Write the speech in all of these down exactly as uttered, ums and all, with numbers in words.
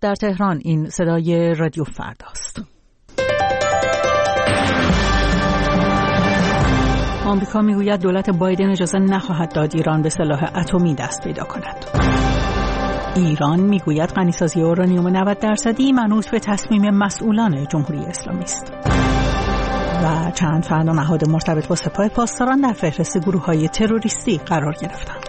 در تهران. این صدای رادیو فرداست. آمریکا میگوید دولت بایدن اجازه نخواهد داد ایران به سلاح اتمی دست پیدا کند. ایران میگوید غنیسازی اورانیوم نود درصدی منوط به تصمیم مسئولان جمهوری اسلامی است. و چند فرد و نهاد مرتبط با سپاه پاسداران در فهرست گروه‌های تروریستی قرار گرفتند.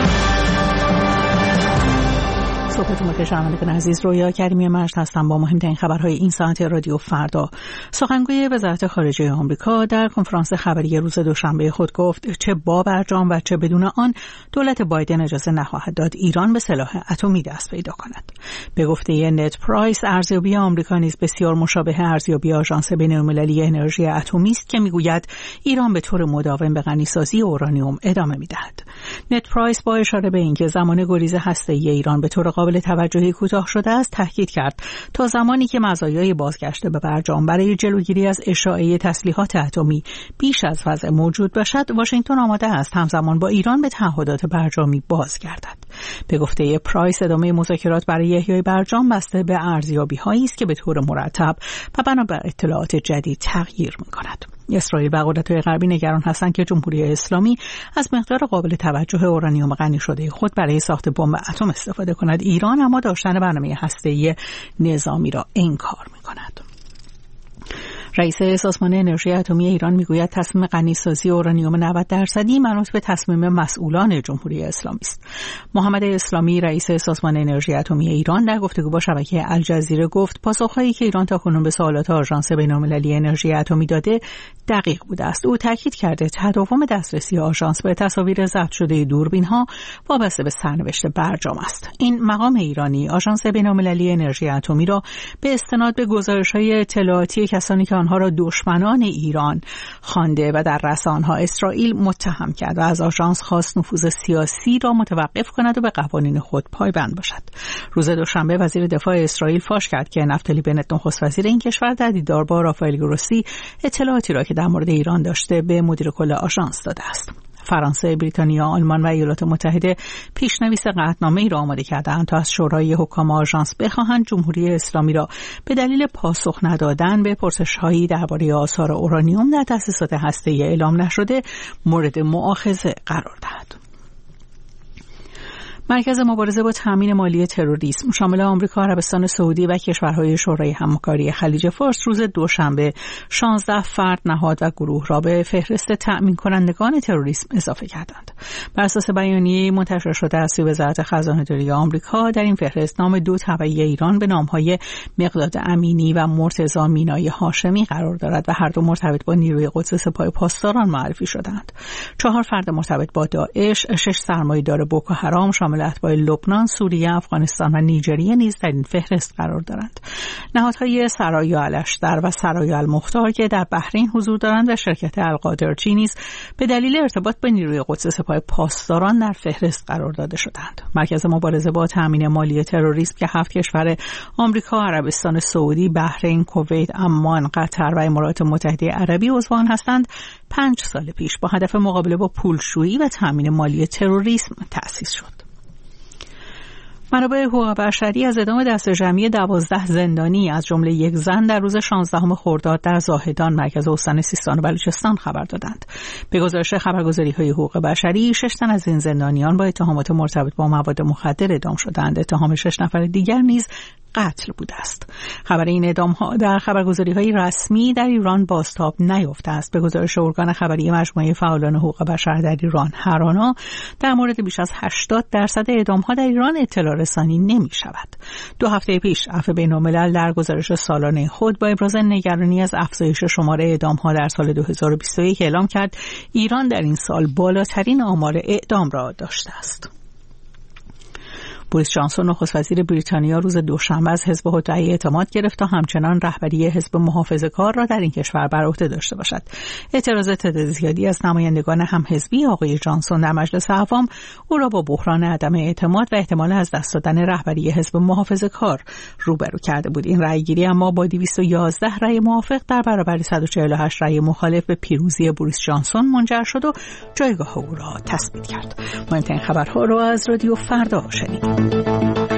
صحبتون با شنوندگان عزیز، رویا کریمی مجد هستم با مهمترین خبرهای این ساعت رادیو فردا. سخنگوی وزارت خارجه آمریکا در کنفرانس خبری روز دوشنبه خود گفت چه با برجام و چه بدون آن دولت بایدن اجازه نخواهد داد ایران به سلاح اتمی دست پیدا کند. به گفته نت پرایس، ارزیابی آمریکا نیز بسیار مشابه ارزیابی آژانس بین‌المللی انرژی اتمی است که میگوید ایران به طور مداوم به غنیسازی اورانیوم ادامه می‌دهد. نت پرایس با اشاره به اینکه زمان گریز هسته‌ای ایران به طور قابل توجهی کوتاه شده است تاکید کرد تا زمانی که مزایای بازگشت به برجام برای جلوگیری از اشاعه تسلیحات اتمی بیش از وضع موجود باشد، واشنگتن آماده است همزمان با ایران به تعهدات برجامی بازگردد. به گفته پرایس، ادامه مذاکرات برای احیای برجام بسته به ارزیابی‌هایی است که به طور مرتب و بنا بر اطلاعات جدید تغییر می‌کند. اسرائیل و قدرت‌های غربی نگران هستند که جمهوری اسلامی از مقدار قابل توجه اورانیوم غنی شده خود برای ساخت بمب اتم استفاده کند. ایران اما داشتن برنامه هسته‌ای نظامی را انکار می‌کند. رئیس سازمان انرژی اتمی ایران میگوید تصمیم غنیسازی اورانیوم نود درصدی منوط به تصمیم مسئولان جمهوری اسلامی است. محمد اسلامی، رئیس سازمان انرژی اتمی ایران، در گفتگو با شبکه الجزیره گفت پاسخهایی که ایران تاکنون به سوالات آژانس بین‌المللی انرژی اتمی داده دقیق بوده است. او تاکید کرده تداوم دسترسی آژانس به تصاویر ضبط شده دوربین‌ها وابسته به سرنوشت برجام است. این مقام ایرانی آژانس بین‌المللی انرژی اتمی را به استناد به گزارش‌های اطلاعاتی کسانی که آنها را دشمنان ایران خوانده و در رسانه‌ها اسرائیل متهم کرد و از آژانس خواست نفوذ سیاسی را متوقف کند و به قوانین خود پایبند باشد. روز دوشنبه وزیر دفاع اسرائیل فاش کرد که نفتالی بنت، نخست وزیر این کشور، در دیدار با رافائل گروسی اطلاعاتی را که در مورد ایران داشته به مدیر کل آژانس داده است. فرانسه، بریتانیا، آلمان و ایالات متحده پیشنویس قطعنامه‌ای را آماده کرده‌اند تا از شورای حکام آژانس بخواهند جمهوری اسلامی را به دلیل پاسخ ندادن به پرسش‌هایی درباره آثار اورانیوم در تأسیسات هسته‌ای اعلام نشده مورد مؤاخذه قرار دهد. مرکز مبارزه با تامین مالی تروریسم شامل آمریکا، عربستان سعودی و کشورهای شورای همکاری خلیج فارس روز دوشنبه شانزده فرد، نهاد و گروه را به فهرست تأمین کنندگان تروریسم اضافه کردند. بر اساس بیانیه منتشر شده از سوی وزارت خزانه‌داری آمریکا، در این فهرست نام دو تبعی ایران به نام‌های مقداد امینی و مرتضی مینای هاشمی قرار دارد و هر دو مرتبط با نیروی قدس سپاه پاسداران معرفی شدند. چهار فرد مرتبط با داعش، شش سرمایه‌دار بوکو حرام شامل اتباع لبنان، سوریه، افغانستان و نیجریه نیز در این فهرست قرار دارند. نهادهای سرایا الاشتر و سرایا المختار که در بحرین حضور دارند و شرکت القادرچی نیز به دلیل ارتباط به نیروی قدس سپاه پاسداران در فهرست قرار داده شدند. مرکز مبارزه با تامین مالی تروریسم که هفت کشور آمریکا، عربستان سعودی، بحرین، کویت، عمان، قطر و امارات متحده عربی عضو آن هستند، پنج سال پیش با هدف مقابله با پولشویی و تامین مالی تروریسم تأسیس شد. منابع حقوق بشری از اعدام دست جمعی دوازده زندانی از جمله یک زن در روز شانزدهم خرداد در زاهدان، مرکز استان سیستان و بلوچستان خبر دادند. به گزارش خبرگزاری‌های حقوق بشری، شش تن از این زندانیان با اتهامات مرتبط با مواد مخدر اعدام شدند. اتهام شش نفر دیگر نیز قتل بوده است. خبر این اعدام‌ها در خبرگزاری‌های رسمی در ایران بازتاب نیافته است. به گزارش ارگان خبری مجموعه فعالان حقوق بشر در ایران، هرانا، در مورد بیش از هشتاد درصد اعدام‌ها در ایران اطلاع رسانی نمی‌شود. دو هفته پیش عفو بین‌الملل در گزارش سالانه خود با ابراز نگرانی از افزایش شمار اعدام‌ها در سال دو هزار و بیست و یک اعلام کرد ایران در این سال بالاترین آمار اعدام را داشته است. بوریس جانسون، نخست وزیر بریتانیا، روز دوشنبه از حزب حدعی اعتماد گرفت تا همچنان رهبری حزب محافظه‌کار را در این کشور بر عهده داشته باشد. اعتراض تعداد زیادی از نمایندگان همحزبی آقای جانسون در مجلس عوام او را با بحران عدم اعتماد و احتمال از دست دادن رهبری حزب محافظه‌کار روبرو کرده بود. این رأیگیری اما با دویست و یازده رأی موافق در برابر صد و چهل و هشت رأی مخالف به پیروزی بوریس جانسون منجر شد و جایگاه او را تثبیت کرد. مهمترین خبرها را از رادیو فردا شنیدید.